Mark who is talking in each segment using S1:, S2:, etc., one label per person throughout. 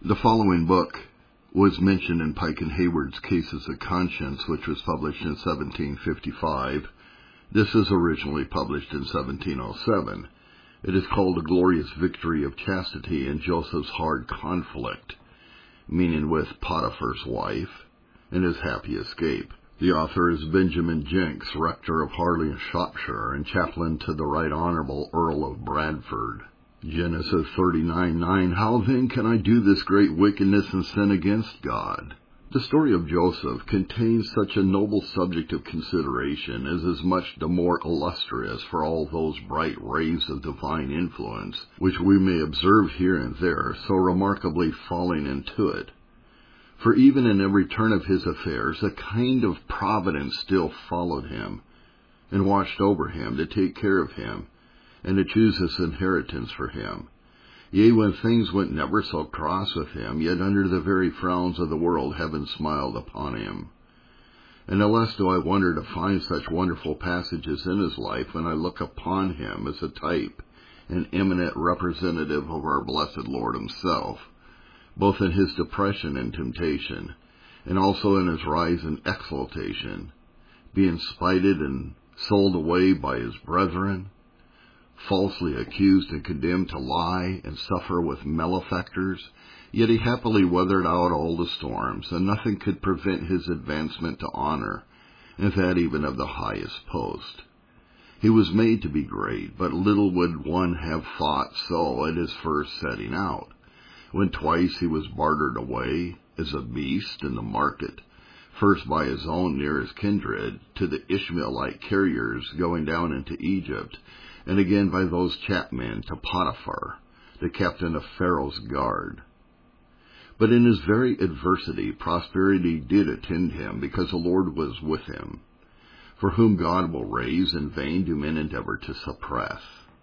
S1: The following book was mentioned in Pike and Hayward's Cases of Conscience, which was published in 1755. This is originally published in 1707. It is called The Glorious Victory of Chastity and Joseph's Hard Conflict, meaning with Potiphar's wife, and his happy escape. The author is Benjamin Jenks, rector of Harley in Shropshire and chaplain to the Right Honorable Earl of Bradford. Genesis 39:9, How then can I do this great wickedness and sin against God? The story of Joseph contains such a noble subject of consideration as is much the more illustrious for all those bright rays of divine influence which we may observe here and there so remarkably falling into it. For even in every turn of his affairs, a kind of providence still followed him, and watched over him to take care of him, and to choose his inheritance for him. Yea, when things went never so cross with him, yet under the very frowns of the world heaven smiled upon him. And no less do I wonder to find such wonderful passages in his life when I look upon him as a type, an eminent representative of our blessed Lord himself, both in his depression and temptation, and also in his rise and exaltation, being spited and sold away by his brethren, falsely accused and condemned to lie and suffer with malefactors, yet he happily weathered out all the storms, and nothing could prevent his advancement to honor, and that even of the highest post. He was made to be great, but little would one have thought so at his first setting out, when twice he was bartered away as a beast in the market, first by his own nearest kindred to the Ishmaelite carriers going down into Egypt, and again by those chapmen to Potiphar, the captain of Pharaoh's guard. But in his very adversity, prosperity did attend him, because the Lord was with him. For whom God will raise, in vain do men endeavor to suppress.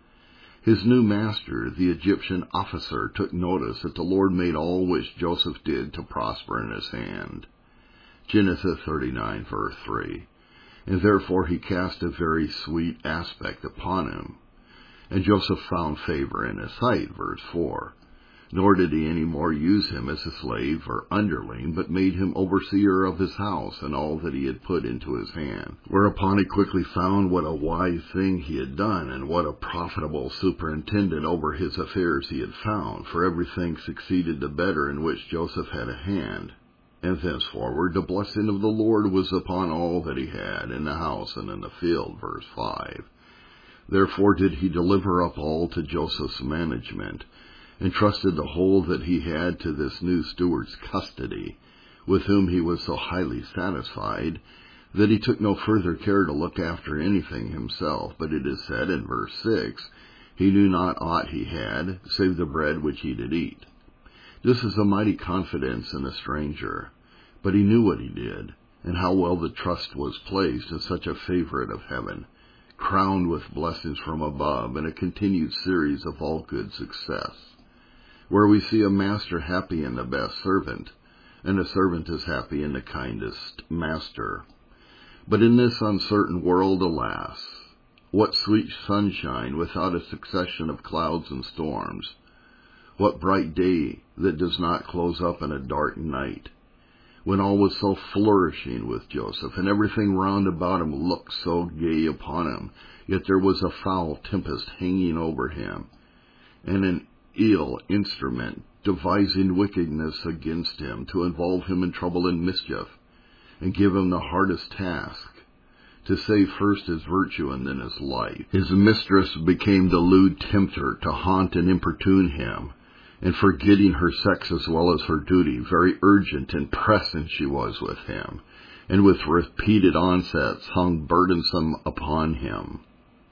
S1: His new master, the Egyptian officer, took notice that the Lord made all which Joseph did to prosper in his hand. Genesis 39, verse 3. And therefore he cast a very sweet aspect upon him. And Joseph found favor in his sight, verse 4. Nor did he any more use him as a slave or underling, but made him overseer of his house and all that he had put into his hand. Whereupon he quickly found what a wise thing he had done, and what a profitable superintendent over his affairs he had found, for everything succeeded the better in which Joseph had a hand. And thenceforward the blessing of the Lord was upon all that he had, in the house and in the field, verse 5. Therefore did he deliver up all to Joseph's management, and trusted the whole that he had to this new steward's custody, with whom he was so highly satisfied, that he took no further care to look after anything himself. But it is said in verse 6, he knew not aught he had, save the bread which he did eat. This is a mighty confidence in a stranger, but he knew what he did, and how well the trust was placed in such a favorite of heaven, crowned with blessings from above, and a continued series of all good success, where we see a master happy in the best servant, and a servant is happy in the kindest master. But in this uncertain world, alas, what sweet sunshine without a succession of clouds and storms! What bright day that does not close up in a dark night, when all was so flourishing with Joseph, and everything round about him looked so gay upon him, yet there was a foul tempest hanging over him, and an ill instrument devising wickedness against him, to involve him in trouble and mischief, and give him the hardest task, to save first his virtue and then his life. His mistress became the lewd tempter to haunt and importune him, and forgetting her sex as well as her duty, very urgent and pressing she was with him, and with repeated onsets hung burdensome upon him.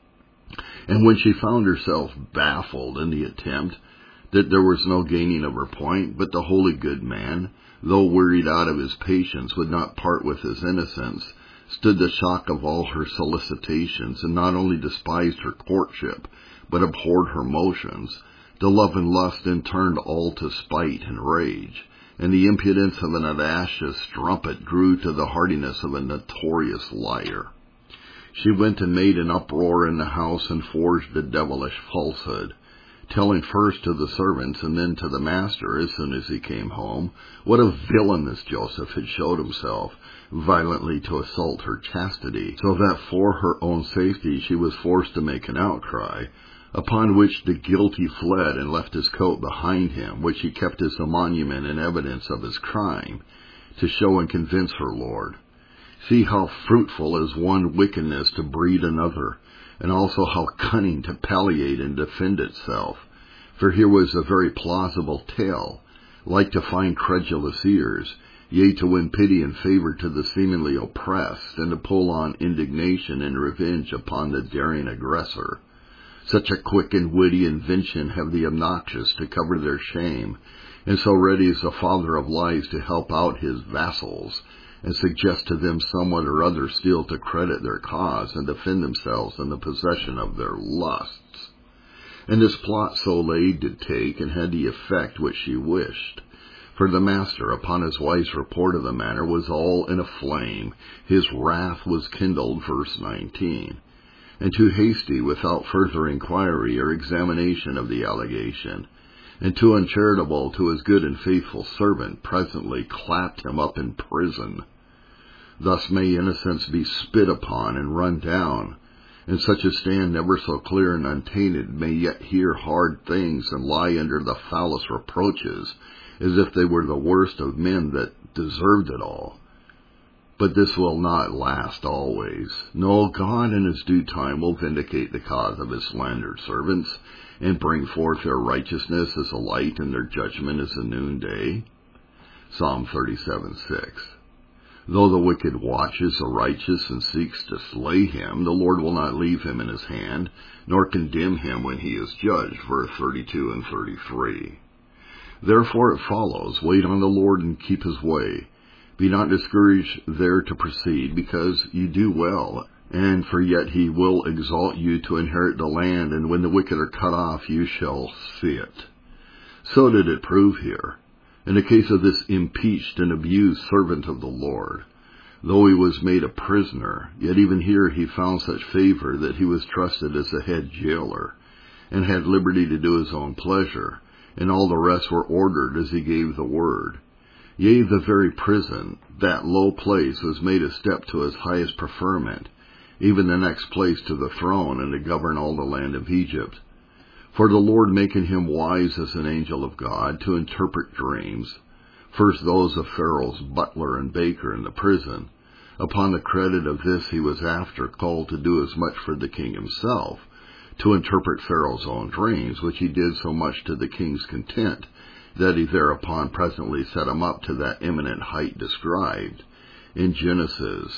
S1: And when she found herself baffled in the attempt, that there was no gaining of her point, but the holy good man, though wearied out of his patience, would not part with his innocence, stood the shock of all her solicitations, and not only despised her courtship, but abhorred her motions, the love and lust then turned all to spite and rage, and the impudence of an audacious strumpet grew to the hardiness of a notorious liar. She went and made an uproar in the house, and forged a devilish falsehood, telling first to the servants and then to the master as soon as he came home what a villain this Joseph had showed himself, violently to assault her chastity, so that for her own safety she was forced to make an outcry, upon which the guilty fled and left his coat behind him, which he kept as a monument and evidence of his crime, to show and convince her lord. See how fruitful is one wickedness to breed another, and also how cunning to palliate and defend itself. For here was a very plausible tale, like to find credulous ears, yea, to win pity and favor to the seemingly oppressed, and to pull on indignation and revenge upon the daring aggressor. Such a quick and witty invention have the obnoxious to cover their shame, and so ready is the father of lies to help out his vassals, and suggest to them somewhat or other still to credit their cause and defend themselves in the possession of their lusts. And this plot so laid did take, and had the effect which she wished. For the master, upon his wife's report of the matter, was all in a flame. His wrath was kindled, verse 19. And too hasty, without further inquiry or examination of the allegation, and too uncharitable to his good and faithful servant, presently clapped him up in prison. Thus may innocence be spit upon and run down, and such as stand never so clear and untainted may yet hear hard things and lie under the foulest reproaches, as if they were the worst of men that deserved it all. But this will not last always. No, God in his due time will vindicate the cause of his slandered servants, and bring forth their righteousness as a light and their judgment as a noonday. Psalm 37:6. Though the wicked watches the righteous and seeks to slay him, the Lord will not leave him in his hand, nor condemn him when he is judged, verse 32 and 33. Therefore it follows, wait on the Lord and keep his way. Be not discouraged there to proceed, because you do well, and for yet he will exalt you to inherit the land, and when the wicked are cut off, you shall see it. So did it prove here, in the case of this impeached and abused servant of the Lord. Though he was made a prisoner, yet even here he found such favor that he was trusted as a head jailer, and had liberty to do his own pleasure, and all the rest were ordered as he gave the word. Yea, the very prison, that low place, was made a step to his highest preferment, even the next place to the throne, and to govern all the land of Egypt. For the Lord making him wise as an angel of God, to interpret dreams, first those of Pharaoh's butler and baker in the prison. Upon the credit of this he was after called to do as much for the king himself, to interpret Pharaoh's own dreams, which he did so much to the king's content, that he thereupon presently set him up to that eminent height described in Genesis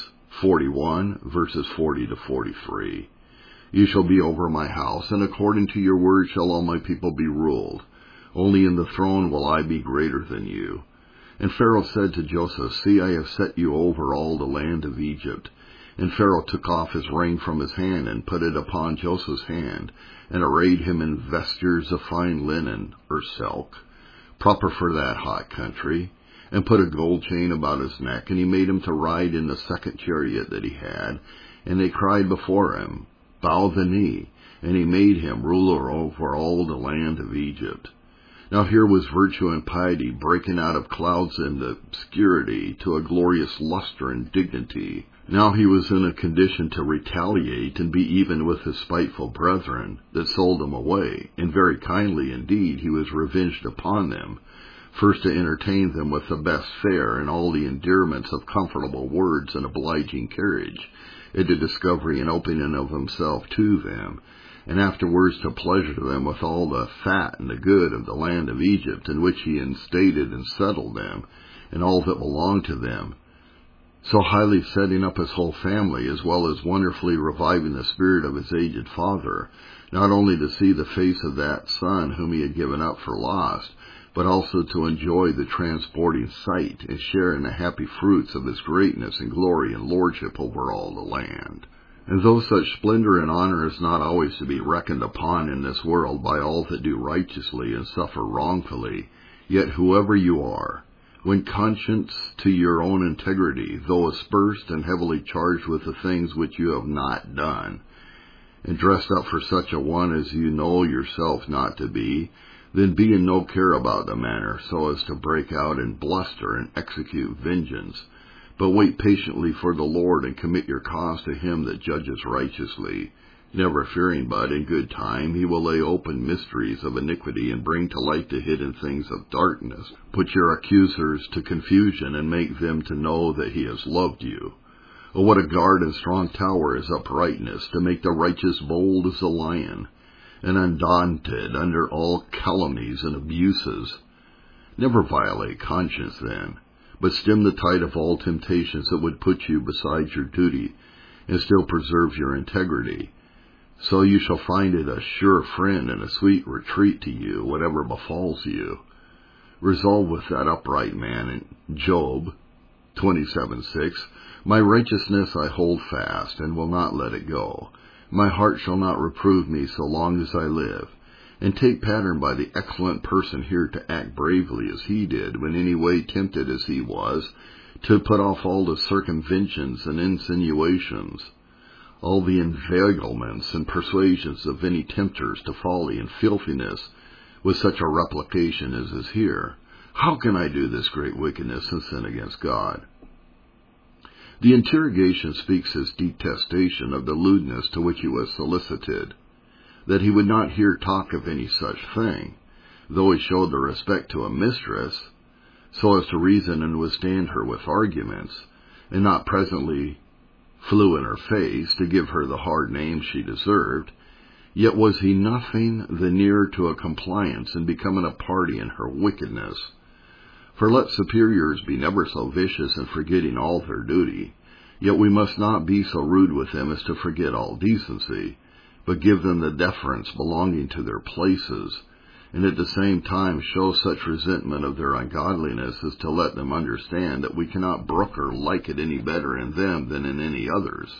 S1: 41, verses 40 to 43. You shall be over my house, and according to your word shall all my people be ruled. Only in the throne will I be greater than you. And Pharaoh said to Joseph, See, I have set you over all the land of Egypt. And Pharaoh took off his ring from his hand, and put it upon Joseph's hand, and arrayed him in vestures of fine linen, or silk, proper for that hot country, and put a gold chain about his neck, and he made him to ride in the second chariot that he had. And they cried before him, Bow the knee, and he made him ruler over all the land of Egypt. Now here was virtue and piety breaking out of clouds and obscurity to a glorious luster and dignity. Now he was in a condition to retaliate and be even with his spiteful brethren that sold him away, and very kindly indeed he was revenged upon them, first to entertain them with the best fare and all the endearments of comfortable words and obliging carriage, and the discovery and opening of himself to them, and afterwards to pleasure them with all the fat and the good of the land of Egypt, in which he instated and settled them, and all that belonged to them, so highly setting up his whole family, as well as wonderfully reviving the spirit of his aged father, not only to see the face of that son whom he had given up for lost, but also to enjoy the transporting sight and share in the happy fruits of his greatness and glory and lordship over all the land. And though such splendor and honor is not always to be reckoned upon in this world by all that do righteously and suffer wrongfully, yet whoever you are, when conscious to your own integrity, though aspersed and heavily charged with the things which you have not done, and dressed up for such a one as you know yourself not to be, then be in no care about the manner, so as to break out in bluster and execute vengeance. But wait patiently for the Lord, and commit your cause to him that judges righteously, never fearing but in good time he will lay open mysteries of iniquity, and bring to light the hidden things of darkness. Put your accusers to confusion, and make them to know that he has loved you. Oh, what a guard and strong tower is uprightness, to make the righteous bold as a lion, and undaunted under all calumnies and abuses. Never violate conscience then, but stem the tide of all temptations that would put you beside your duty, and still preserve your integrity. So you shall find it a sure friend and a sweet retreat to you, whatever befalls you. Resolve with that upright man in Job 27:6, My righteousness I hold fast, and will not let it go. My heart shall not reprove me so long as I live. And take pattern by the excellent person here to act bravely as he did, when any way tempted as he was, to put off all the circumventions and insinuations, all the inveiglements and persuasions of any tempters to folly and filthiness, with such a replication as is here. How can I do this great wickedness and sin against God? The interrogation speaks his detestation of the lewdness to which he was solicited, that he would not hear talk of any such thing, though he showed the respect to a mistress, so as to reason and withstand her with arguments, and not presently flew in her face to give her the hard name she deserved. Yet was he nothing the nearer to a compliance in becoming a party in her wickedness. For let superiors be never so vicious in forgetting all their duty, yet we must not be so rude with them as to forget all decency, but give them the deference belonging to their places, and at the same time show such resentment of their ungodliness as to let them understand that we cannot brook or like it any better in them than in any others,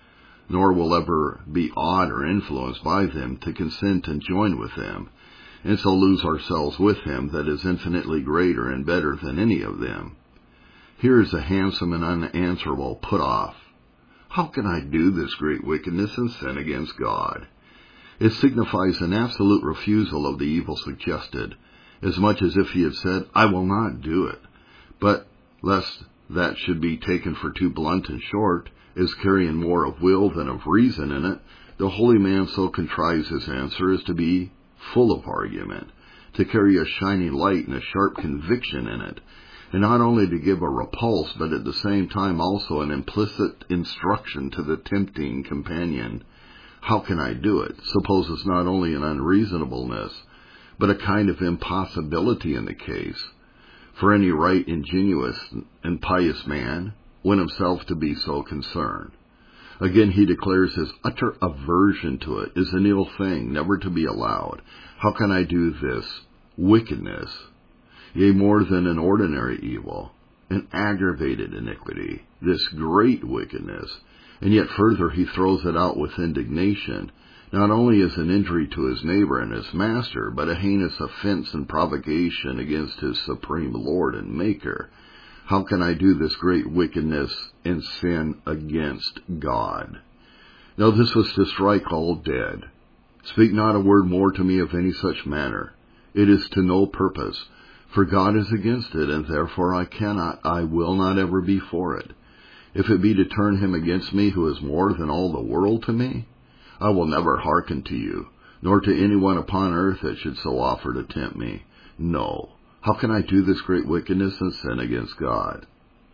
S1: nor will ever be awed or influenced by them to consent and join with them, and so lose ourselves with him that is infinitely greater and better than any of them. Here is a handsome and unanswerable put-off. How can I do this great wickedness and sin against God? It signifies an absolute refusal of the evil suggested, as much as if he had said, I will not do it. But, lest that should be taken for too blunt and short, as carrying more of will than of reason in it, the holy man so contrives his answer as to be full of argument, to carry a shining light and a sharp conviction in it, and not only to give a repulse, but at the same time also an implicit instruction to the tempting companion. How can I do it? Supposes not only an unreasonableness, but a kind of impossibility in the case. For any right, ingenuous, and pious man win himself to be so concerned. Again, he declares his utter aversion to it is an ill thing, never to be allowed. How can I do this wickedness, yea, more than an ordinary evil, an aggravated iniquity, this great wickedness? And yet further he throws it out with indignation, not only as an injury to his neighbor and his master, but a heinous offense and provocation against his supreme Lord and Maker. How can I do this great wickedness and sin against God? Now this was to strike all dead. Speak not a word more to me of any such matter. It is to no purpose, for God is against it, and therefore I will not ever be for it. If it be to turn him against me who is more than all the world to me, I will never hearken to you, nor to anyone upon earth that should so offer to tempt me. No. How can I do this great wickedness and sin against God?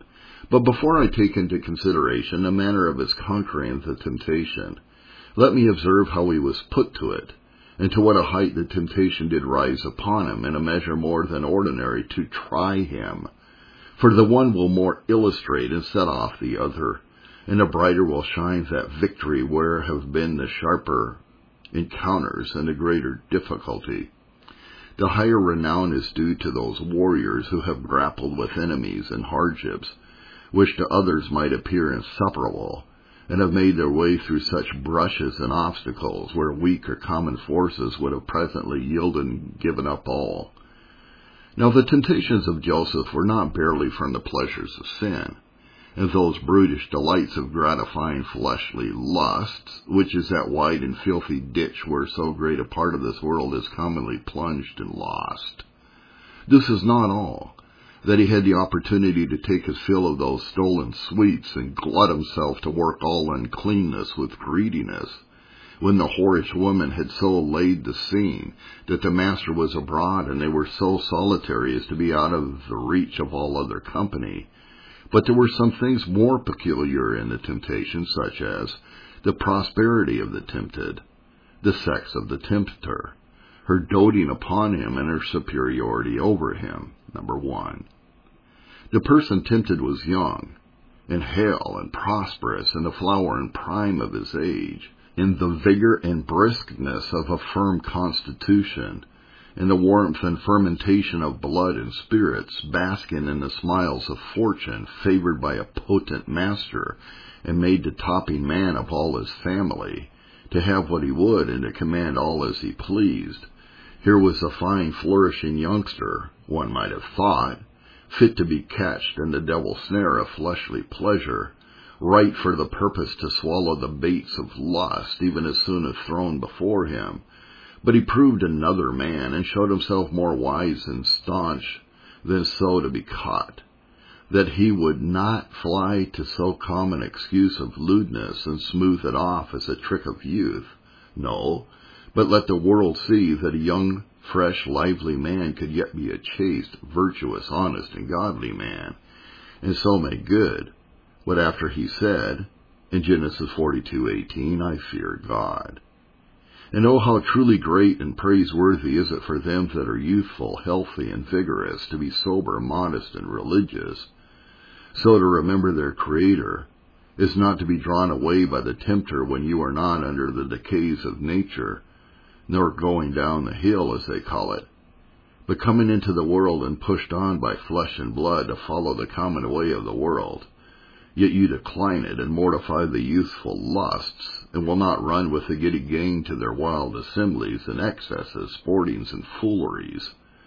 S1: But before I take into consideration the manner of his conquering the temptation, let me observe how he was put to it, and to what a height the temptation did rise upon him in a measure more than ordinary to try him. For the one will more illustrate and set off the other, and the brighter will shine that victory where have been the sharper encounters and the greater difficulty. The higher renown is due to those warriors who have grappled with enemies and hardships, which to others might appear insuperable, and have made their way through such brushes and obstacles where weak or common forces would have presently yielded and given up all. Now the temptations of Joseph were not barely from the pleasures of sin, and those brutish delights of gratifying fleshly lusts, which is that wide and filthy ditch where so great a part of this world is commonly plunged and lost. This is not all, that he had the opportunity to take his fill of those stolen sweets and glut himself to work all uncleanness with greediness, when the whorish woman had so laid the scene that the master was abroad and they were so solitary as to be out of the reach of all other company. But there were some things more peculiar in the temptation, such as the prosperity of the tempted, the sex of the tempter, her doting upon him and her superiority over him. Number 1. The person tempted was young, and hale, and prosperous, in the flower and prime of his age, in the vigor and briskness of a firm constitution, in the warmth and fermentation of blood and spirits, basking in the smiles of fortune, favored by a potent master, and made the topping man of all his family, to have what he would and to command all as he pleased. Here was a fine, flourishing youngster, one might have thought, fit to be catched in the devil's snare of fleshly pleasure, right for the purpose to swallow the baits of lust, even as soon as thrown before him. But he proved another man, and showed himself more wise and staunch than so to be caught, that he would not fly to so common excuse of lewdness, and smooth it off as a trick of youth. No, but let the world see that a young, fresh, lively man could yet be a chaste, virtuous, honest, and godly man, and so make good what after he said in Genesis 42:18, I fear God. And oh, how truly great and praiseworthy is it for them that are youthful, healthy, and vigorous, to be sober, modest, and religious. So to remember their Creator is not to be drawn away by the tempter when you are not under the decays of nature, nor going down the hill, as they call it, but coming into the world and pushed on by flesh and blood to follow the common way of the world. Yet you decline it and mortify the youthful lusts, and will not run with the giddy gang to their wild assemblies and excesses, sportings, and fooleries.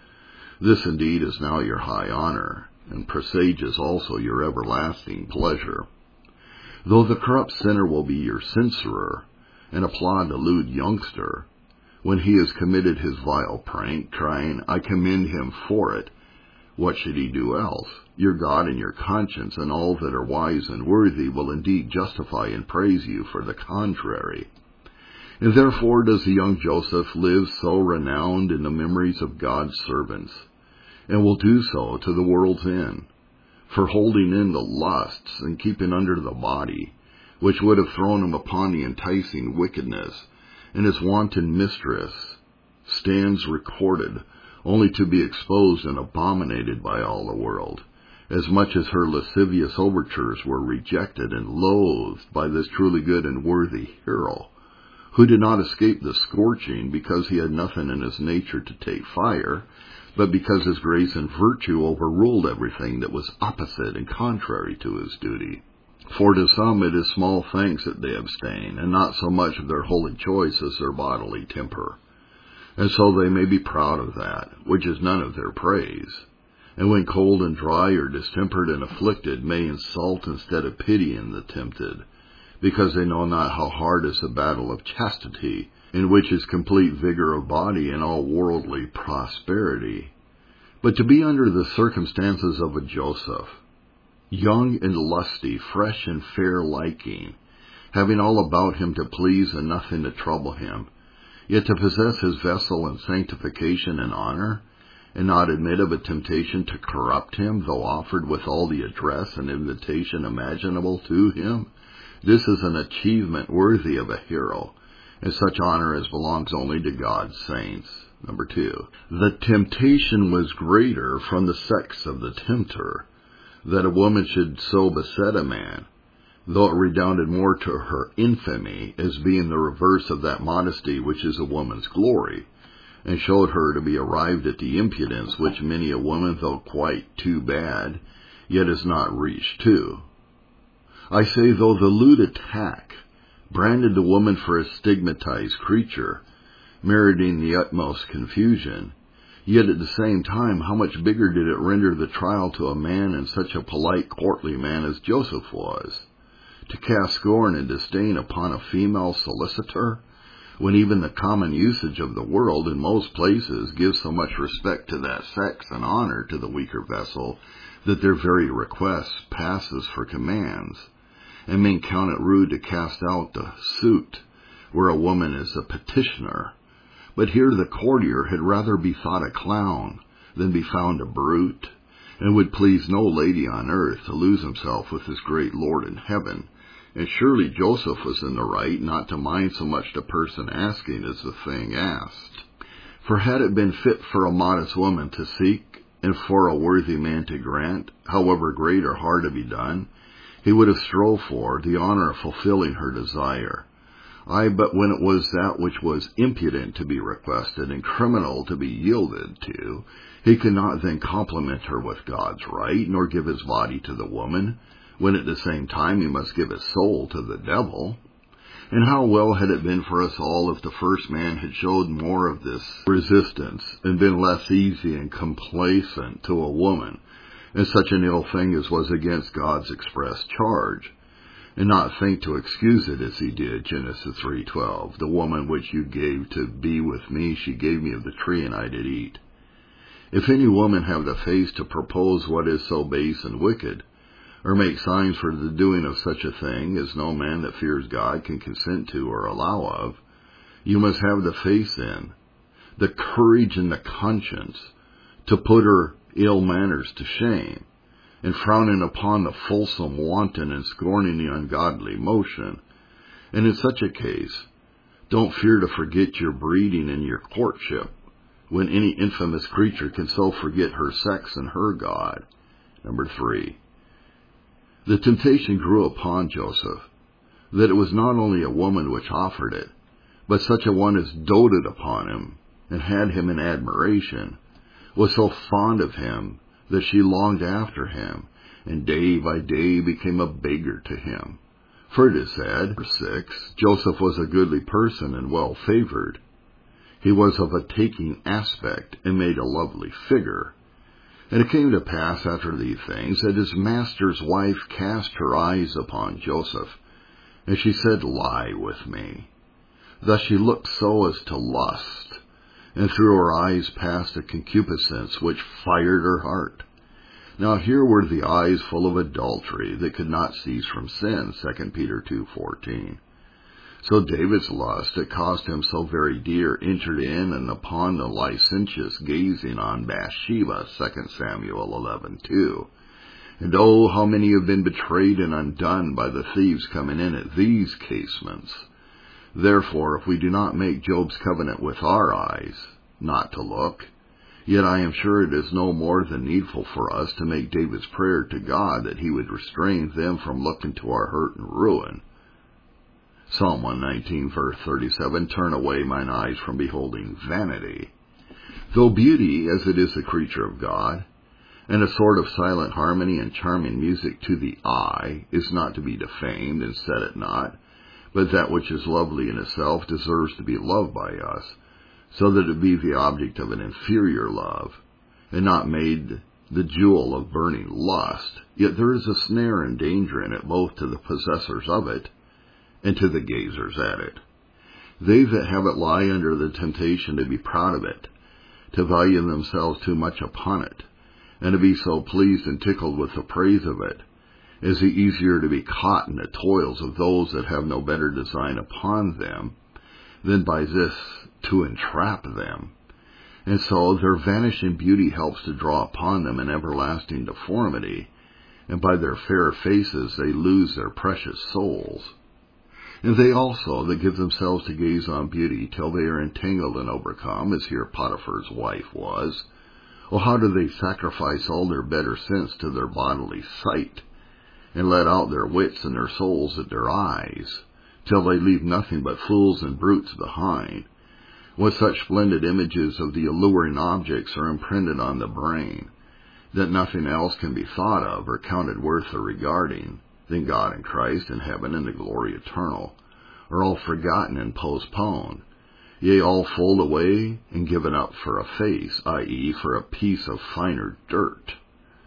S1: This indeed is now your high honor, and presages also your everlasting pleasure. Though the corrupt sinner will be your censurer, and applaud the lewd youngster, when he has committed his vile prank, crying, I commend him for it, what should he do else? Your God and your conscience and all that are wise and worthy will indeed justify and praise you for the contrary. And therefore does the young Joseph live so renowned in the memories of God's servants, and will do so to the world's end, for holding in the lusts and keeping under the body, which would have thrown him upon the enticing wickedness, and his wanton mistress stands recorded, only to be exposed and abominated by all the world, as much as her lascivious overtures were rejected and loathed by this truly good and worthy hero, who did not escape the scorching because he had nothing in his nature to take fire, but because his grace and virtue overruled everything that was opposite and contrary to his duty. For to some it is small things that they abstain, and not so much of their holy choice as their bodily temper. And so they may be proud of that, which is none of their praise, and when cold and dry or distempered and afflicted, may insult instead of pitying the tempted, because they know not how hard is the battle of chastity, in which is complete vigor of body and all worldly prosperity. But to be under the circumstances of a Joseph, young and lusty, fresh and fair liking, having all about him to please and nothing to trouble him, yet to possess his vessel in sanctification and honor, and not admit of a temptation to corrupt him, though offered with all the address and invitation imaginable to him, this is an achievement worthy of a hero, and such honor as belongs only to God's saints. Number 2, the temptation was greater from the sex of the tempter, that a woman should so beset a man, though it redounded more to her infamy, as being the reverse of that modesty which is a woman's glory, and showed her to be arrived at the impudence which many a woman, though quite too bad, yet is not reached to. I say, though the lewd attack branded the woman for a stigmatized creature, meriting the utmost confusion, Yet at the same time, how much bigger did it render the trial to a man, and such a polite, courtly man as Joseph was, to cast scorn and disdain upon a female solicitor, when even the common usage of the world in most places gives so much respect to that sex and honor to the weaker vessel that their very request passes for commands, and men count it rude to cast out the suit where a woman is a petitioner. But here the courtier had rather be thought a clown than be found a brute, and would please no lady on earth to lose himself with his great Lord in heaven. And surely Joseph was in the right not to mind so much the person asking as the thing asked. For had it been fit for a modest woman to seek, and for a worthy man to grant, however great or hard to be done, he would have strove for the honor of fulfilling her desire. But when it was that which was impudent to be requested and criminal to be yielded to, he could not then compliment her with God's right, nor give his body to the woman, when at the same time he must give his soul to the devil. And how well had it been for us all if the first man had showed more of this resistance, and been less easy and complacent to a woman, and such an ill thing as was against God's express charge, and not think to excuse it as he did, Genesis 3:12, the woman which you gave to be with me, she gave me of the tree, and I did eat. If any woman have the face to propose what is so base and wicked, or make signs for the doing of such a thing as no man that fears God can consent to or allow of, you must have the face in, the courage and the conscience to put her ill manners to shame, and frowning upon the fulsome wanton and scorning the ungodly motion. And in such a case, don't fear to forget your breeding and your courtship, when any infamous creature can so forget her sex and her God. Number 3. The temptation grew upon Joseph, that it was not only a woman which offered it, but such a one as doted upon him, and had him in admiration, was so fond of him, that she longed after him, and day by day became a beggar to him. For it is said, verse 6, Joseph was a goodly person and well favored. He was of a taking aspect, and made a lovely figure. And it came to pass after these things, that his master's wife cast her eyes upon Joseph, and she said, Lie with me. Thus she looked so as to lust, and through her eyes passed a concupiscence which fired her heart. Now here were the eyes full of adultery that could not cease from sin, 2 Peter 2:14. So David's lust, that cost him so very dear, entered in and upon the licentious gazing on Bathsheba, 2 Samuel 11:2. And oh, how many have been betrayed and undone by the thieves coming in at these casements. Therefore, if we do not make Job's covenant with our eyes, not to look, yet I am sure it is no more than needful for us to make David's prayer to God that he would restrain them from looking to our hurt and ruin. Psalm 119, verse 37, Turn away mine eyes from beholding vanity. Though beauty, as it is a creature of God, and a sort of silent harmony and charming music to the eye, is not to be defamed and set at naught, but that which is lovely in itself deserves to be loved by us, so that it be the object of an inferior love, and not made the jewel of burning lust. Yet there is a snare and danger in it, both to the possessors of it and to the gazers at it. They that have it lie under the temptation to be proud of it, to value themselves too much upon it, and to be so pleased and tickled with the praise of it, is the easier to be caught in the toils of those that have no better design upon them than by this to entrap them. And so their vanishing beauty helps to draw upon them an everlasting deformity, and by their fair faces they lose their precious souls. And they also that give themselves to gaze on beauty till they are entangled and overcome, as here Potiphar's wife was. Oh, how do they sacrifice all their better sense to their bodily sight, and let out their wits and their souls at their eyes, till they leave nothing but fools and brutes behind, when such splendid images of the alluring objects are imprinted on the brain, that nothing else can be thought of or counted worth the regarding than God and Christ and heaven and the glory eternal, are all forgotten and postponed, yea, all fold away and given up for a face, i.e., for a piece of finer dirt.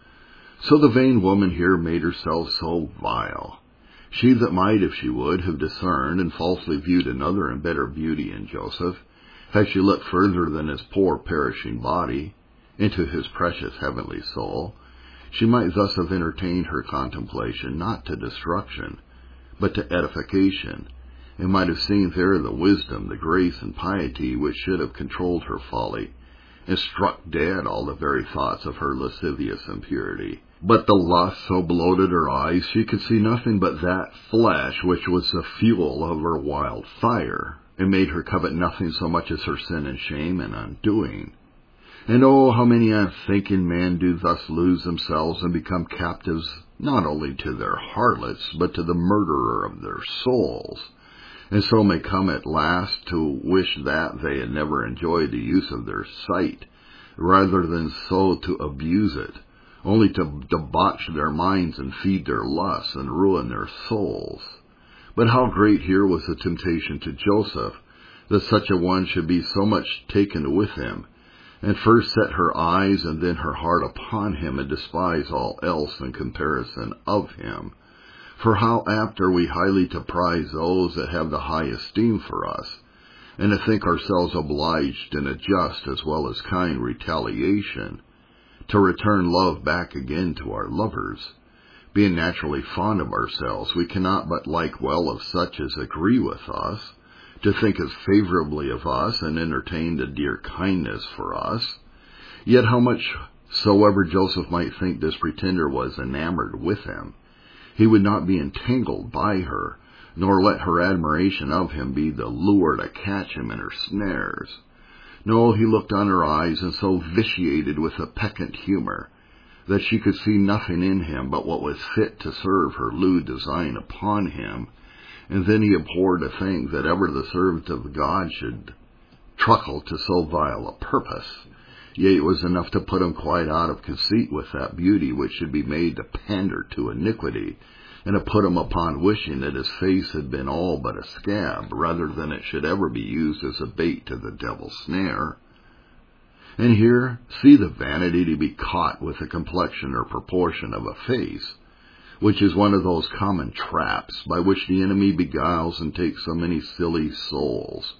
S1: So the vain woman here made herself so vile. She that might, if she would, have discerned and falsely viewed another and better beauty in Joseph, had she looked further than his poor perishing body, into his precious heavenly soul, she might thus have entertained her contemplation not to destruction, but to edification, and might have seen there the wisdom, the grace, and piety which should have controlled her folly, and struck dead all the very thoughts of her lascivious impurity. But the lust so bloated her eyes, she could see nothing but that flesh which was the fuel of her wild fire, and made her covet nothing so much as her sin and shame and undoing. And oh, how many unthinking men do thus lose themselves and become captives not only to their harlots, but to the murderer of their souls, and so may come at last to wish that they had never enjoyed the use of their sight, rather than so to abuse it, only to debauch their minds and feed their lusts and ruin their souls. But how great here was the temptation to Joseph, that such a one should be so much taken with him, and first set her eyes and then her heart upon him, and despise all else in comparison of him. For how apt are we highly to prize those that have the high esteem for us, and to think ourselves obliged in a just as well as kind retaliation, to return love back again to our lovers. Being naturally fond of ourselves, we cannot but like well of such as agree with us, to think as favorably of us, and entertain a dear kindness for us. Yet how much soever Joseph might think this pretender was enamored with him, he would not be entangled by her, nor let her admiration of him be the lure to catch him in her snares. No, he looked on her eyes, and so vitiated with a peccant humor, that she could see nothing in him but what was fit to serve her lewd design upon him, and then he abhorred to think that ever the servant of God should truckle to so vile a purpose. Yea, it was enough to put him quite out of conceit with that beauty which should be made to pander to iniquity, and to put him upon wishing that his face had been all but a scab, rather than it should ever be used as a bait to the devil's snare. And here, see the vanity to be caught with the complexion or proportion of a face, which is one of those common traps by which the enemy beguiles and takes so many silly souls.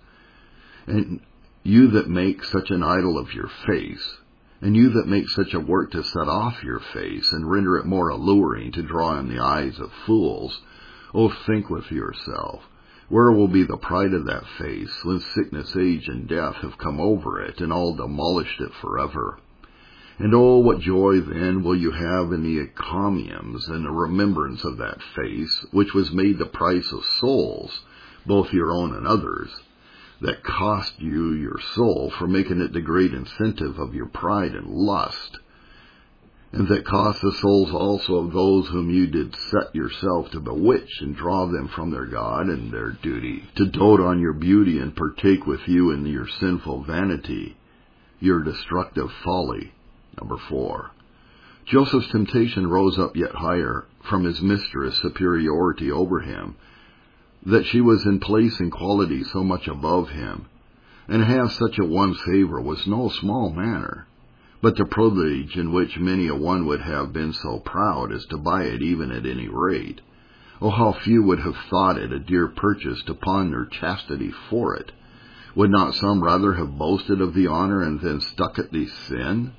S1: And you that make such an idol of your face, and you that make such a work to set off your face, and render it more alluring to draw in the eyes of fools, oh, think with yourself, where will be the pride of that face, when sickness, age, and death have come over it, and all demolished it forever? And oh, what joy then will you have in the encomiums and the remembrance of that face, which was made the price of souls, both your own and others, that cost you your soul for making it the great incentive of your pride and lust, and that cost the souls also of those whom you did set yourself to bewitch and draw them from their God and their duty, to dote on your beauty and partake with you in your sinful vanity, your destructive folly. Number 4. Joseph's temptation rose up yet higher from his mistress' superiority over him, that she was in place and quality so much above him, and to have such a one's favor was no small matter, but the privilege in which many a one would have been so proud as to buy it even at any rate. Oh, how few would have thought it a dear purchase to pawn their chastity for it. Would not some rather have boasted of the honor and then stuck at the sin?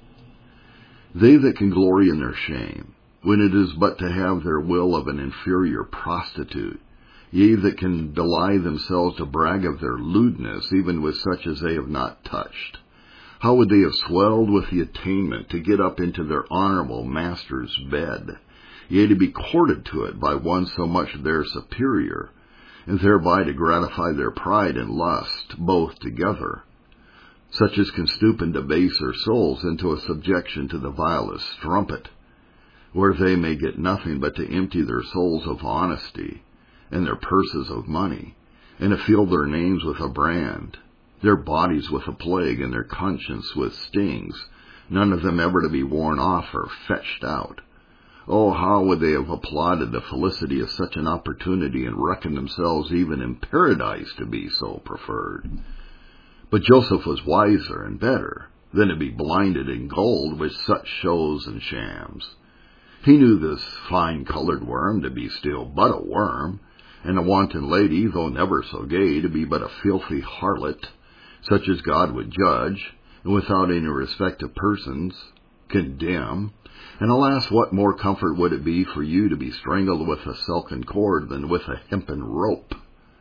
S1: They that can glory in their shame, when it is but to have their will of an inferior prostitute, yea, that can belie themselves to brag of their lewdness, even with such as they have not touched, how would they have swelled with the attainment to get up into their honorable master's bed, yea, to be courted to it by one so much their superior, and thereby to gratify their pride and lust both together, such as can stoop and debase their souls into a subjection to the vilest strumpet, where they may get nothing but to empty their souls of honesty, and their purses of money, and to fill their names with a brand, their bodies with a plague, and their conscience with stings, none of them ever to be worn off or fetched out. Oh, how would they have applauded the felicity of such an opportunity, and reckoned themselves even in paradise to be so preferred? But Joseph was wiser and better than to be blinded in gold with such shows and shams. He knew this fine-colored worm to be still but a worm, and the wanton lady, though never so gay, to be but a filthy harlot, such as God would judge, and without any respect of persons, condemn. And alas, what more comfort would it be for you to be strangled with a silken cord than with a hempen rope?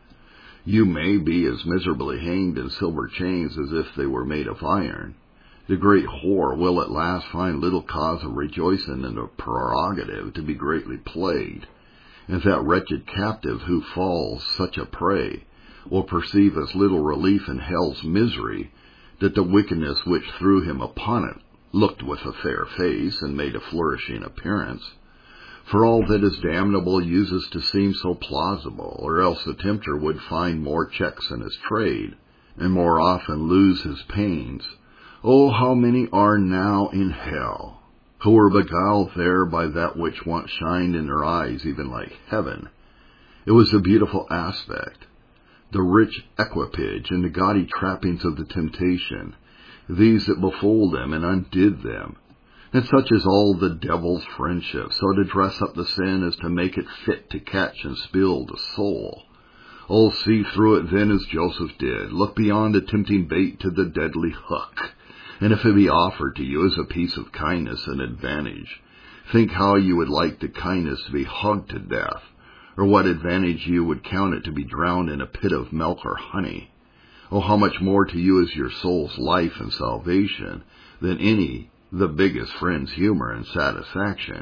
S1: You may be as miserably hanged in silver chains as if they were made of iron. The great whore will at last find little cause of rejoicing in the prerogative to be greatly plagued, and that wretched captive who falls such a prey will perceive as little relief in hell's misery that the wickedness which threw him upon it looked with a fair face and made a flourishing appearance. For all that is damnable uses to seem so plausible, or else the tempter would find more checks in his trade, and more often lose his pains. Oh, how many are now in hell, who were beguiled there by that which once shined in their eyes even like heaven. It was the beautiful aspect, the rich equipage, and the gaudy trappings of the temptation, these that befooled them and undid them. And such is all the devil's friendship, so to dress up the sin as to make it fit to catch and spill the soul. Oh, see through it then as Joseph did. Look beyond the tempting bait to the deadly hook. And if it be offered to you as a piece of kindness and advantage, think how you would like the kindness to be hugged to death, or what advantage you would count it to be drowned in a pit of milk or honey. Oh, how much more to you is your soul's life and salvation than any the biggest friend's humor and satisfaction.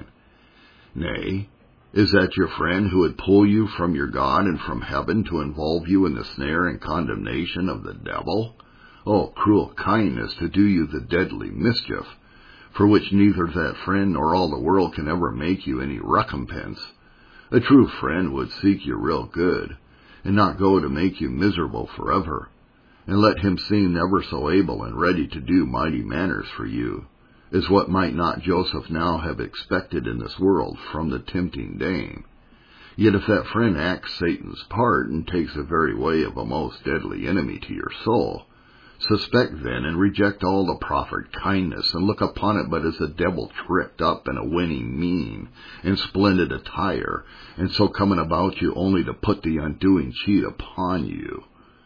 S1: Nay, is that your friend who would pull you from your God and from heaven to involve you in the snare and condemnation of the devil? Oh, cruel kindness to do you the deadly mischief, for which neither that friend nor all the world can ever make you any recompense. A true friend would seek your real good, and not go to make you miserable forever, and let him seem ever so able and ready to do mighty matters for you, is what might not Joseph now have expected in this world from the tempting dame. Yet if that friend acts Satan's part and takes the very way of a most deadly enemy to your soul, suspect then and reject all the proffered kindness, and look upon it but as a devil tricked up in a winning mien and splendid attire, and so coming about you only to put the undoing cheat upon you.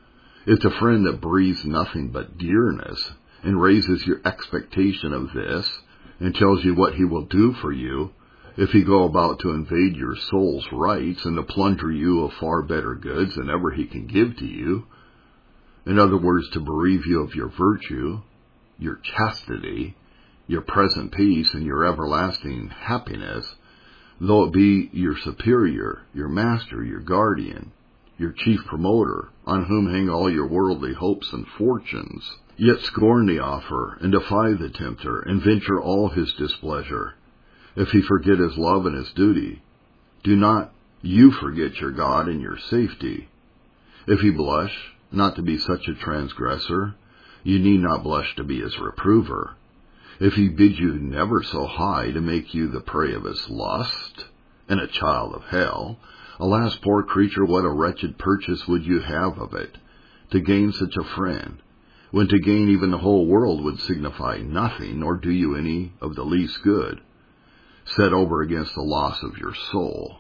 S1: If the friend that breathes nothing but dearness, and raises your expectation of this, and tells you what he will do for you, if he go about to invade your soul's rights and to plunder you of far better goods than ever he can give to you, in other words, to bereave you of your virtue, your chastity, your present peace, and your everlasting happiness, though it be your superior, your master, your guardian, your chief promoter, on whom hang all your worldly hopes and fortunes, yet scorn the offer, and defy the tempter, and venture all his displeasure. If he forget his love and his duty, do not you forget your God and your safety. If he blush not to be such a transgressor, you need not blush to be his reprover. If he bid you never so high to make you the prey of his lust, and a child of hell, alas, poor creature, what a wretched purchase would you have of it, to gain such a friend, when to gain even the whole world would signify nothing, nor do you any of the least good, set over against the loss of your soul.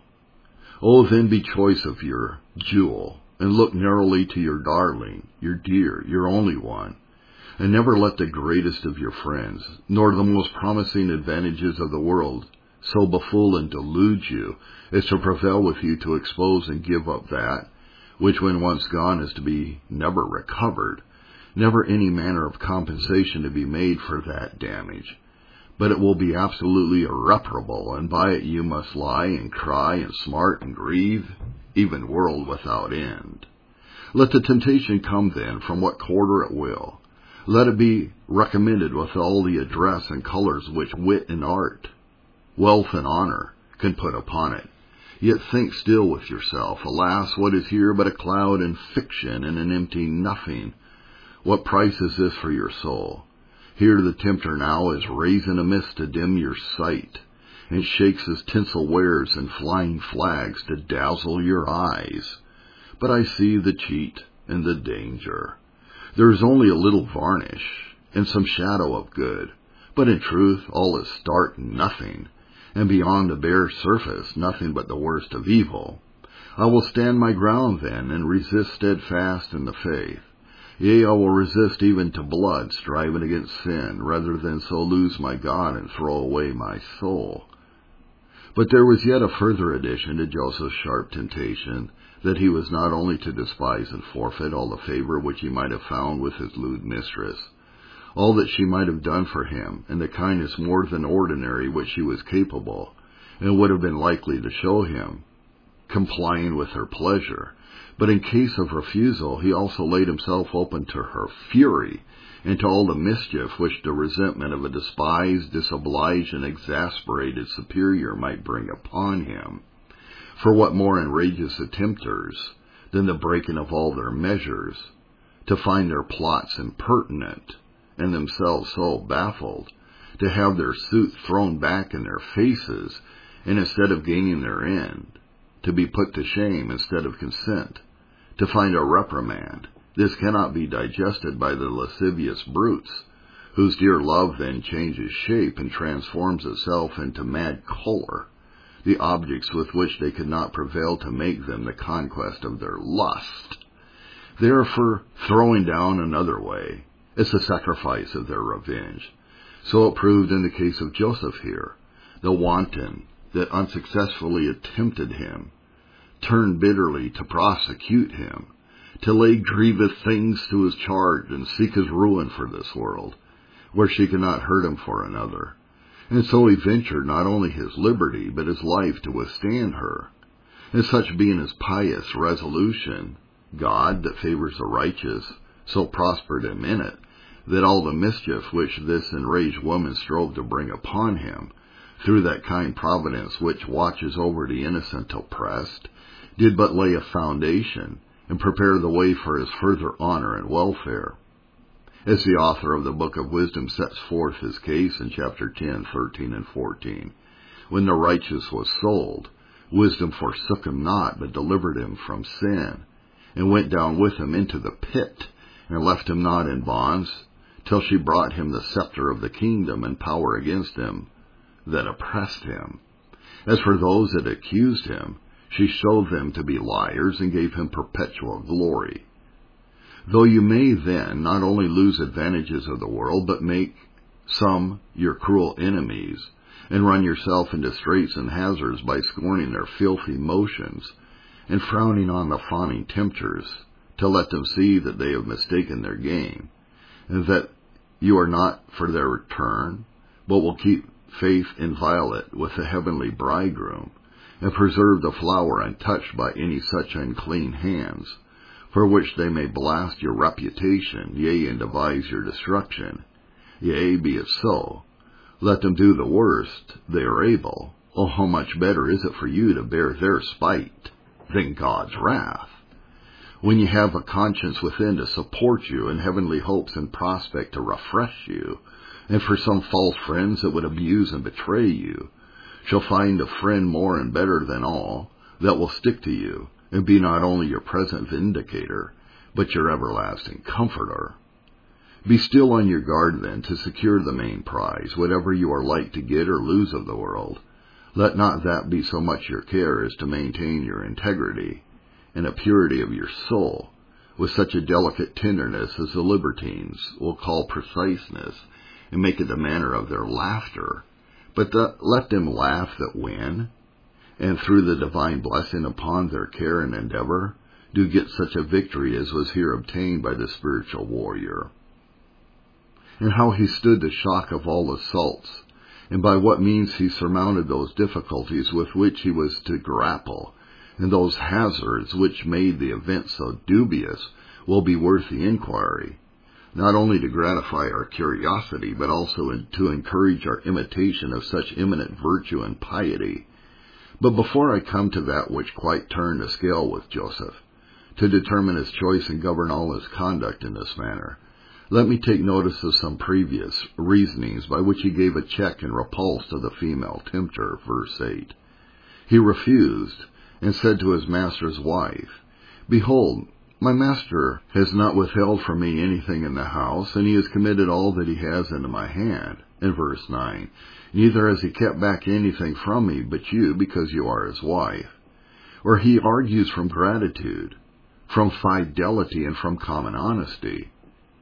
S1: Oh, then be choice of your jewel, and look narrowly to your darling, your dear, your only one, and never let the greatest of your friends, nor the most promising advantages of the world, so befool and delude you as to prevail with you to expose and give up that, which when once gone is to be never recovered, never any manner of compensation to be made for that damage, but it will be absolutely irreparable, and by it you must lie and cry and smart and grieve, even world without end. Let the temptation come then from what quarter it will. Let it be recommended with all the address and colors which wit and art, wealth and honor can put upon it. Yet think still with yourself, alas, what is here but a cloud and fiction and an empty nothing? What price is this for your soul? Here the tempter now is raising a mist to dim your sight, and shakes his tinsel wares and flying flags to dazzle your eyes. But I see the cheat and the danger. There is only a little varnish and some shadow of good, but in truth all is stark nothing, and beyond the bare surface nothing but the worst of evil. I will stand my ground then, and resist steadfast in the faith. Yea, I will resist even to blood, striving against sin, rather than so lose my God and throw away my soul. But there was yet a further addition to Joseph's sharp temptation, that he was not only to despise and forfeit all the favor which he might have found with his lewd mistress, all that she might have done for him, and the kindness more than ordinary which she was capable, and would have been likely to show him, complying with her pleasure. But in case of refusal, he also laid himself open to her fury, and to all the mischief which the resentment of a despised, disobliged, and exasperated superior might bring upon him. For what more enrages the tempters than the breaking of all their measures, to find their plots impertinent, and themselves so baffled, to have their suit thrown back in their faces, and instead of gaining their end, to be put to shame instead of consent, to find a reprimand. This cannot be digested by the lascivious brutes, whose dear love then changes shape and transforms itself into mad choler, the objects with which they could not prevail to make them the conquest of their lust. They are for throwing down another way. It's the sacrifice of their revenge. So it proved in the case of Joseph here. The wanton that unsuccessfully attempted him turned bitterly to prosecute him, to lay grievous things to his charge and seek his ruin for this world, where she could not hurt him for another. And so he ventured not only his liberty, but his life to withstand her. And such being his pious resolution, God, that favors the righteous, so prospered him in it, that all the mischief which this enraged woman strove to bring upon him, through that kind providence which watches over the innocent oppressed, did but lay a foundation, and prepare the way for his further honor and welfare. As the author of the Book of Wisdom sets forth his case in chapter 10, 13, and 14, when the righteous was sold, wisdom forsook him not, but delivered him from sin, and went down with him into the pit, and left him not in bonds, till she brought him the scepter of the kingdom and power against him that oppressed him. As for those that accused him, she showed them to be liars, and gave him perpetual glory. Though you may then not only lose advantages of the world, but make some your cruel enemies, and run yourself into straits and hazards by scorning their filthy motions, and frowning on the fawning tempters, to let them see that they have mistaken their game, and that you are not for their return, but will keep faith inviolate with the heavenly bridegroom, and preserve the flower untouched by any such unclean hands, for which they may blast your reputation, yea, and devise your destruction. Yea, be it so. Let them do the worst they are able. Oh, how much better is it for you to bear their spite than God's wrath, when you have a conscience within to support you, and heavenly hopes in prospect to refresh you, and for some false friends that would abuse and betray you, shall find a friend more and better than all, that will stick to you, and be not only your present vindicator, but your everlasting comforter. Be still on your guard, then, to secure the main prize, whatever you are like to get or lose of the world. Let not that be so much your care as to maintain your integrity and a purity of your soul, with such a delicate tenderness as the libertines will call preciseness, and make it the manner of their laughter. But let them laugh that win, and through the divine blessing upon their care and endeavor, do get such a victory as was here obtained by the spiritual warrior. And how he stood the shock of all assaults, and by what means he surmounted those difficulties with which he was to grapple, and those hazards which made the event so dubious, will be worth the inquiry, not only to gratify our curiosity, but also to encourage our imitation of such eminent virtue and piety. But before I come to that which quite turned the scale with Joseph, to determine his choice and govern all his conduct in this manner, let me take notice of some previous reasonings by which he gave a check and repulse to the female tempter, verse 8. He refused, and said to his master's wife, Behold, My master has not withheld from me anything in the house, and he has committed all that he has into my hand. In verse 9, neither has he kept back anything from me but you, because you are his wife. Or he argues from gratitude, from fidelity, and from common honesty.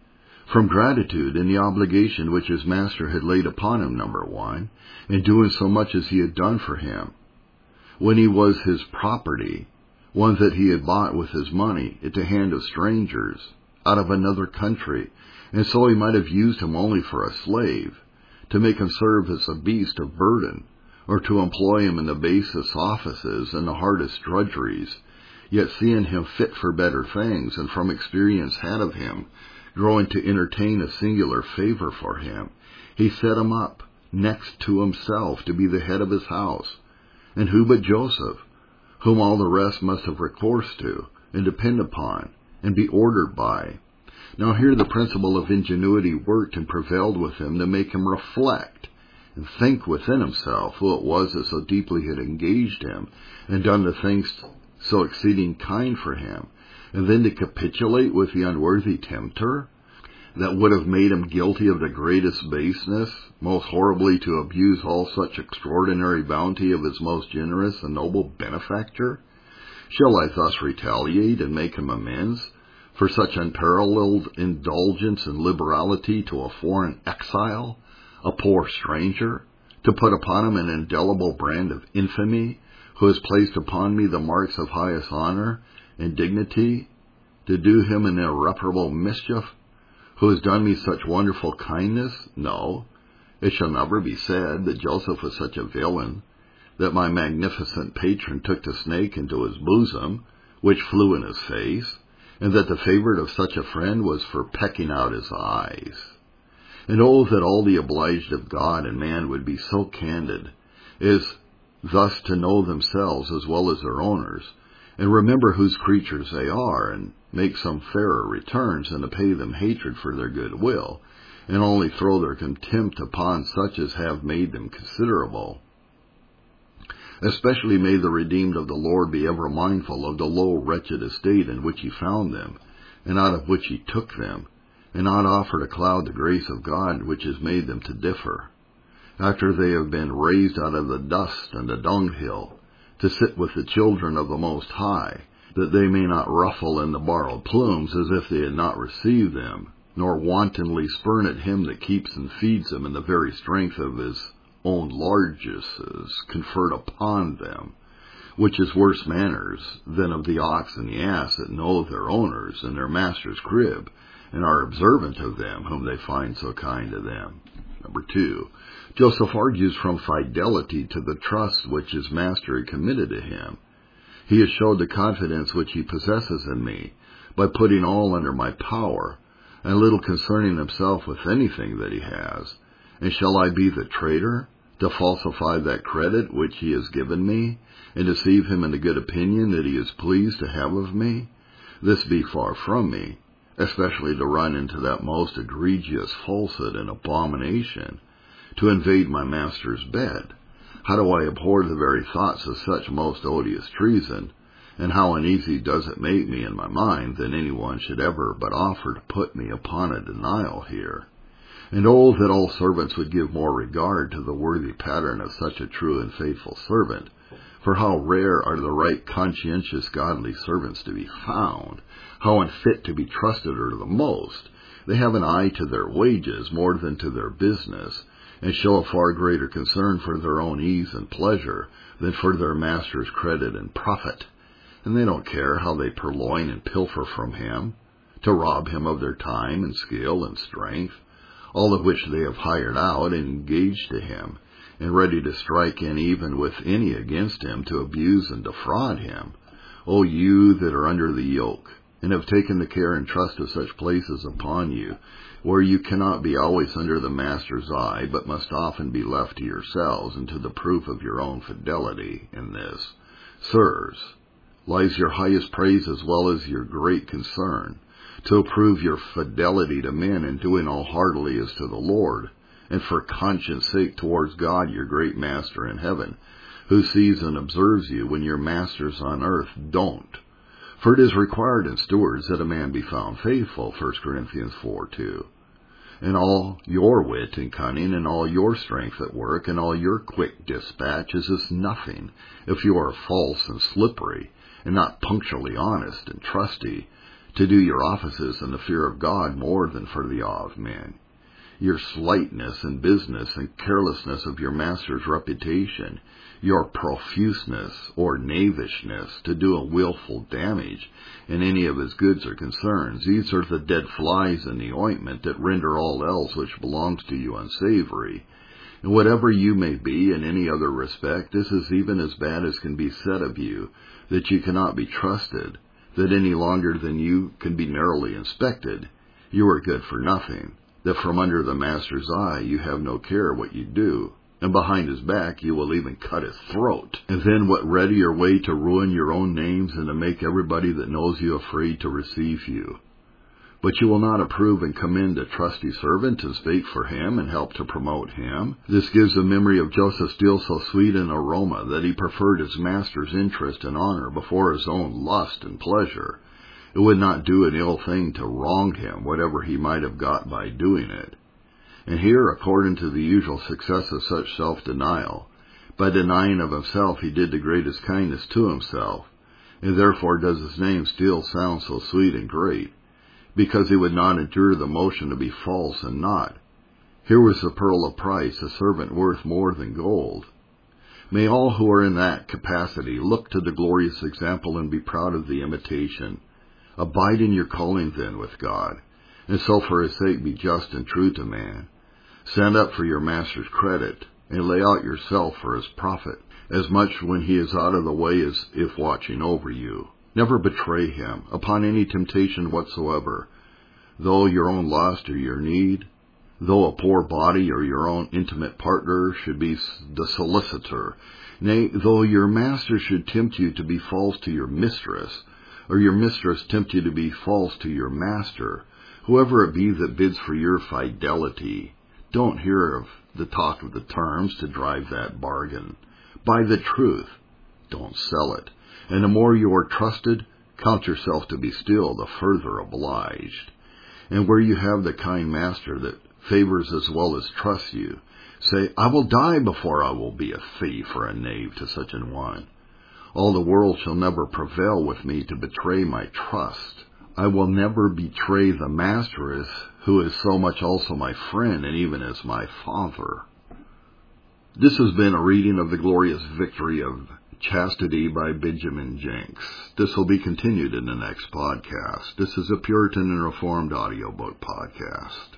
S1: From gratitude in the obligation which his master had laid upon him, number one, in doing so much as he had done for him. When he was his property, one that he had bought with his money at the hand of strangers, out of another country, and so he might have used him only for a slave, to make him serve as a beast of burden, or to employ him in the basest offices and the hardest drudgeries, yet seeing him fit for better things, and from experience had of him, growing to entertain a singular favor for him, he set him up next to himself to be the head of his house. And who but Joseph, whom all the rest must have recourse to, and depend upon, and be ordered by. Now here the principle of ingenuity worked and prevailed with him to make him reflect and think within himself who it was that so deeply had engaged him, and done the things so exceeding kind for him, and then to capitulate with the unworthy tempter, that would have made him guilty of the greatest baseness, most horribly to abuse all such extraordinary bounty of his most generous and noble benefactor? Shall I thus retaliate and make him amends for such unparalleled indulgence and liberality to a foreign exile, a poor stranger, to put upon him an indelible brand of infamy, who has placed upon me the marks of highest honor and dignity, to do him an irreparable mischief, who has done me such wonderful kindness? No, it shall never be said that Joseph was such a villain, that my magnificent patron took the snake into his bosom, which flew in his face, and that the favorite of such a friend was for pecking out his eyes. And oh, that all the obliged of God and man would be so candid as thus to know themselves as well as their owners, and remember whose creatures they are, and make some fairer returns than to pay them hatred for their good will, and only throw their contempt upon such as have made them considerable. Especially may the redeemed of the Lord be ever mindful of the low, wretched estate in which he found them, and out of which he took them, and not offer to cloud the grace of God which has made them to differ, after they have been raised out of the dust and the dunghill, to sit with the children of the Most High, that they may not ruffle in the borrowed plumes as if they had not received them, nor wantonly spurn at him that keeps and feeds them in the very strength of his own largesses conferred upon them, which is worse manners than of the ox and the ass that know their owners and their master's crib, and are observant of them whom they find so kind to them. Number 2, Joseph argues from fidelity to the trust which his master had committed to him. He has showed the confidence which he possesses in me, by putting all under my power, and little concerning himself with anything that he has. And shall I be the traitor, to falsify that credit which he has given me, and deceive him in the good opinion that he is pleased to have of me? This be far from me, especially to run into that most egregious falsehood and abomination, to invade my master's bed. How do I abhor the very thoughts of such most odious treason, and how uneasy does it make me in my mind that anyone should ever but offer to put me upon a denial here. And oh, that all servants would give more regard to the worthy pattern of such a true and faithful servant, for how rare are the right conscientious godly servants to be found, how unfit to be trusted are the most. They have an eye to their wages more than to their business, and show a far greater concern for their own ease and pleasure than for their master's credit and profit. And they don't care how they purloin and pilfer from him, to rob him of their time and skill and strength, all of which they have hired out and engaged to him, and ready to strike in even with any against him to abuse and defraud him. O you that are under the yoke, and have taken the care and trust of such places upon you, where you cannot be always under the master's eye, but must often be left to yourselves and to the proof of your own fidelity in this, sirs, lies your highest praise as well as your great concern, to approve your fidelity to men in doing all heartily as to the Lord, and for conscience sake towards God your great master in heaven, who sees and observes you when your masters on earth don't. For it is required in stewards that a man be found faithful, 1 Corinthians 4:2. And all your wit and cunning, and all your strength at work, and all your quick dispatch is as nothing, if you are false and slippery, and not punctually honest and trusty, to do your offices in the fear of God more than for the awe of men. Your slightness in business and carelessness of your master's reputation, your profuseness or knavishness to do a willful damage in any of his goods or concerns, these are the dead flies in the ointment that render all else which belongs to you unsavory. And whatever you may be in any other respect, this is even as bad as can be said of you, that you cannot be trusted, that any longer than you can be narrowly inspected, you are good for nothing, that from under the master's eye you have no care what you do, and behind his back you will even cut his throat. And then what readier way to ruin your own names and to make everybody that knows you afraid to receive you? But you will not approve and commend a trusty servant and speak for him and help to promote him. This gives the memory of Joseph still so sweet an aroma that he preferred his master's interest and honor before his own lust and pleasure. It would not do an ill thing to wrong him, whatever he might have got by doing it. And here, according to the usual success of such self-denial, by denying of himself he did the greatest kindness to himself, and therefore does his name still sound so sweet and great, because he would not endure the motion to be false and not. Here was the pearl of price, a servant worth more than gold. May all who are in that capacity look to the glorious example and be proud of the imitation. Abide in your calling then with God, and so for his sake be just and true to man. Stand up for your master's credit, and lay out yourself for his profit, as much when he is out of the way as if watching over you. Never betray him upon any temptation whatsoever, though your own lust or your need, though a poor body or your own intimate partner should be the solicitor, nay, though your master should tempt you to be false to your mistress, or your mistress tempt you to be false to your master, whoever it be that bids for your fidelity, don't hear of the talk of the terms to drive that bargain. Buy the truth, don't sell it. And the more you are trusted, count yourself to be still the further obliged. And where you have the kind master that favors as well as trusts you, say, I will die before I will be a thief or a knave to such an one. All the world shall never prevail with me to betray my trust. I will never betray the master who is so much also my friend and even as my father. This has been a reading of The Glorious Victory of Chastity by Benjamin Jenks. This will be continued in the next podcast. This is a Puritan and Reformed audiobook podcast.